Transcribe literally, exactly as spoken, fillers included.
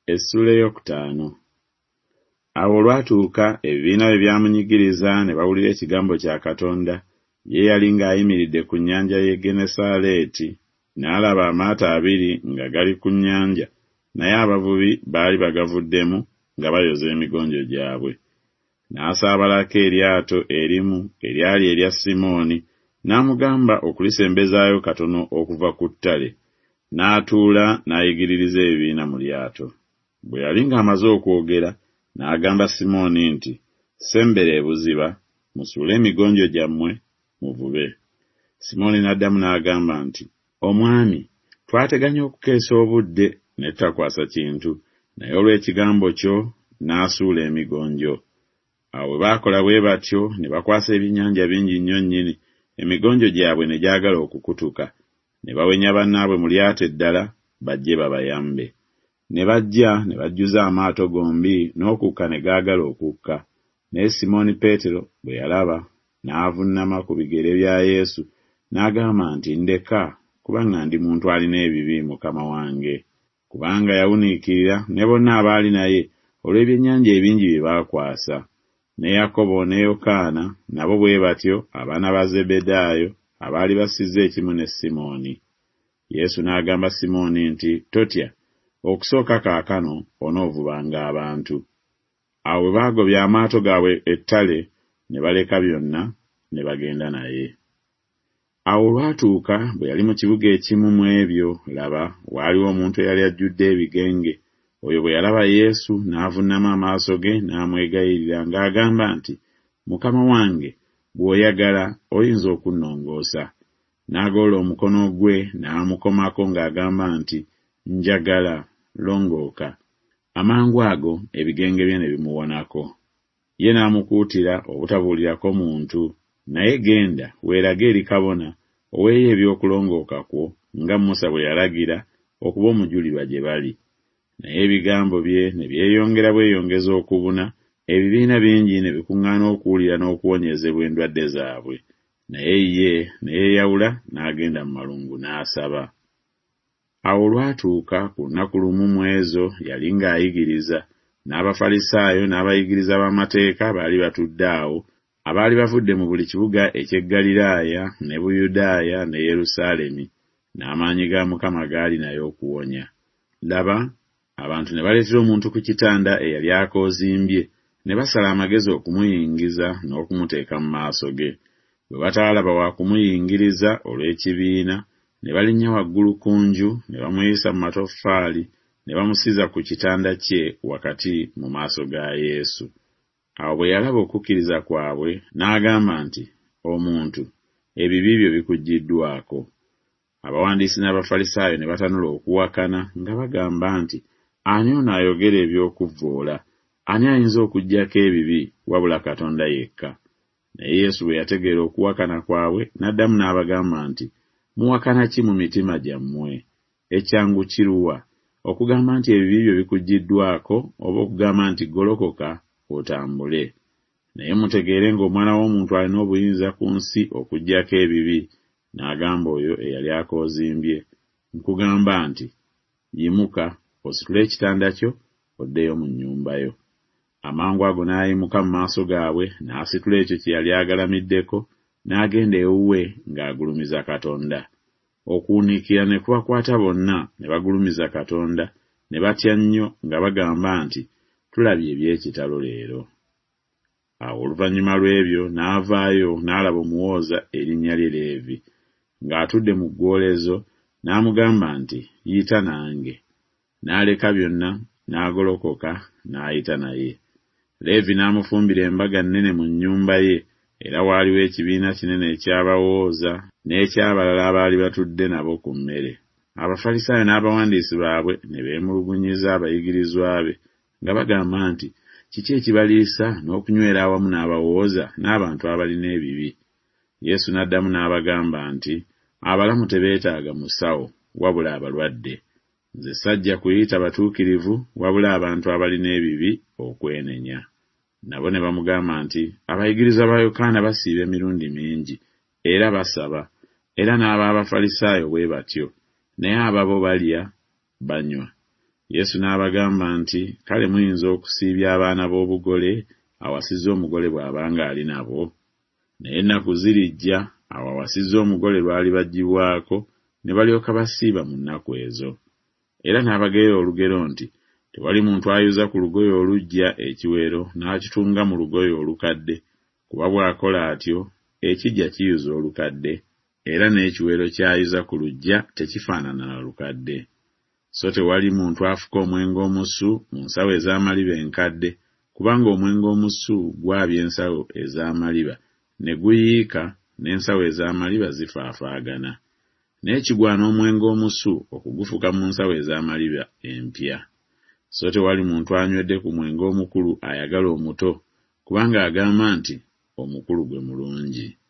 Essula ey'okutaano. Awo olwatuuka ebibiina bye byamunyigiriza ne bawulira ekigambo kya Katonda, ye yali ng'ayimiridde ku nnyanja y'e Genesaleeti, n'alaba amaato abiri nga gali ku nnyanja, naye abavubi baali bagavuddemu nga bayoza emigonjo gyabwe. N'asaabalako eryato erimu eryali erya Simooni, n'amugamba okulisembezaayo katono okuva ku ttale, n'atuula n'ayigiririza ebibiina mu lyato. Bwe yali ng'amaze okwogera, n'agamba Simooni nti, "Sembera ebuziba, musuule emigonjo gyammwe, muvube." Simooni n'addamu n'agamba nti, "Omwami, twateganya okukeesa obudde ne tutakwasa kintu, naye olw'ekigambo kyo n'asuula emigonjo." Awo bwe baakola bwe batyo ne bakwasa ebyennyanja bingi nnyo nnyini, emigonjo gyabwe ne gyagala okukutuka. Ne bawenya bannaabwe mu lyato eddala bajje babayambe. Ne bajja ne bajjuza amaato gombi n'okukka ne gaagala okukka. Naye Simooni Peetero bwe yalaba, n'avunnama ku bigere bya Yesu n'agamba nti, "Ndeka, kubanga ndi muntu alina ebibi, Mukama wange." Kubanga yawuniikirira ne bonna abaali naye olw'ebyennyanja ebingi bye baakwasa. Ne Yakobo ne Yokaana nabo bwe batyo, abaana ba Zebedaayo, abaali basizza ekimu ne Simooni. Yesu n'agamba Simooni nti, "Totya, okusooka kaakano onoovubanga abantu." Awo bwe baagobya amaato gaabwe ettale, ne baleka byonna ne bagenda naye. Awo olwatuuka bwe yali mu kibuga ekimu mu ebyo, laba, waaliwo omuntu eyali ajjudde ebigenge. Oyo bwe yalaba Yesu n'avunnama amaaso ge n'amwegayirira ng'agamba nti, "Mukama wange, bw'oyagala oyinza okunnongoosa." N'agolola omukono gwe n'amukomako ng'agamba nti, "Njagala, longooka." Amangu ago ebigenge bye ne bimuwonako. Ye n'amukuutira obutabuulirako muntu, naye genda weerage eri kabona oweeyo eby'okulongooka kwo nga Musa bwe yalagira okuba omujulirwa gye bali. Naye ebigambo bye ne byeyongera bweyongeza okubuna, ebibiina bingi ne bikuŋŋaana okuwulira n'okuwonyezebwa endwadde zaabwe. Naye ye ne yeeyawula n'agenda mu malungu n'asaba. Awo olwatuuka ku lunaku lumu mu ezo yali ng'ayigiriza, n'Abafalisaayo n'abayigiriza b'amateeka baali batudde awo, abaali bavudde mu buli kibuga eky'e Ggaliraaya ne Buyudaaya ne Yerusaalemi, n'amaanyi ga Mukama gaali naye okuwonya. Laba, abantu ne baleetera omuntu ku kitanda eyali akoozimbye, ne basala amagezi okumuyingiza n'okumuteeka mu maaso ge. Bwe bataalaba wa kumuyingiriza olw'ekibiina, ne balinnya waggulu ku nju ne bamuyisa mu matoffaali ne bamusiza ku kitanda kye wakati mu maaso ga Yesu. Awo bwe yalaba okukkiriza kwabwe n'agamba nti, "Omuntu, ebibi byo bikuggiddwako." Abawandiisi n'Abafalisaayo ne batanula okuwakana nga bagamba nti, "Ani ono ayogera eby'okuvvoola? Ani ayinza okuggyako ebibi wabula Katonda yekka?" Naye Yesu bwe yategeera okuwakana kwabwe n'addamu n'abagamba nti, "Muwakana ki mu mitima gyammwe? Ekyangu kiruwa, okugamba nti ebibi byo bikuggiddwako oba okugamba nti golokoka otambule? Naye mutegeere ng'Omwana w'Omuntu alina obuyinza ku nsi okuggyako ebibi." N'agamba oyo eyali akoozimbye, "Nkugamba nti yimuka, ositule ekitanda kyo, oddeyo mu nnyumba yo." Amangu ago n'ayimuka mu maaso gaabwe, n'asitula ekyo kye yali agalamiddeko, n'agenda ewuwe ng'agulumiza Katonda. Okuwuniikira ne kubakwata bonna, ne bagulumiza Katonda, ne batya nnyo nga bagamba nti, "Tulabye eby'ekitalo leero." Awo oluvannyuma lw'ebyo n'avaayo n'alaba omuwooza erinnya lye Leevi ng'atudde mu ggolezo, n'amugamba nti, "Yita nange." N'aleka byonna n'agolokoka n'ayita naye. Leevi n'amufumbira embaga nnene mu nnyumba ye, era waaliwo ekibiina kinene eky'abawooza n'eky'abalala abaali batudde nabo ku mmere. Abafalisaayo n'abawandiisi baabwe ne beemulugunyiza abayigirizwa be nga bagamba nti, "Kiki ekibaliisa n'okunywera awamu n'abawooza n'abantu abalina ebibi?" Yesu n'addamu n'abagamba nti, "Abalamu tebeetaaga musawo wabula abalwadde. Nze sajja kuyita batuukirivu wabula abantu abalina ebibi okwenenya." Nabo ne bamugamba nti, "Abayigirizwa ba Yokaana basiiba emirundi mingi era basaba, era n'ab'Abafalisaayo bwe batyo, naye ababo balya banywa." Yesu n'abagamba nti, kale muyinza okusiibya abaana b'obugole awasizza omugole bw'abanga ali nabo? Naye ennaku zirijja awo awasizza omugole lwali baggyibwako ne balyoka basiiba mu nnaku ezo. Era n'abagerera olugero nti, tewali muntu ayuza ku lugoye oluggya ekiwero n'akitunga mu lugoye olukadde, kuba bw'akola atyo ekijja kiyuza olukadde, era n'ekiwero ky'ayuza ku luggya tekifaanana na lukadde. So tewali muntu afuka omwenge omusu mu nsawo ez'amaliba enkadde, kubanga omwenge omusu gwabya ensawo ez'amaliba ne guyiika n'ensawo ez'amaliba zifaafaagana. N'ekigwana omwenge omusu okugufuka mu nsawo ez'amaliba empya. So tewali muntu anywedde ku mwenge omukulu ayagala omuto, kubanga agamba nti omukulu gwe mulungi.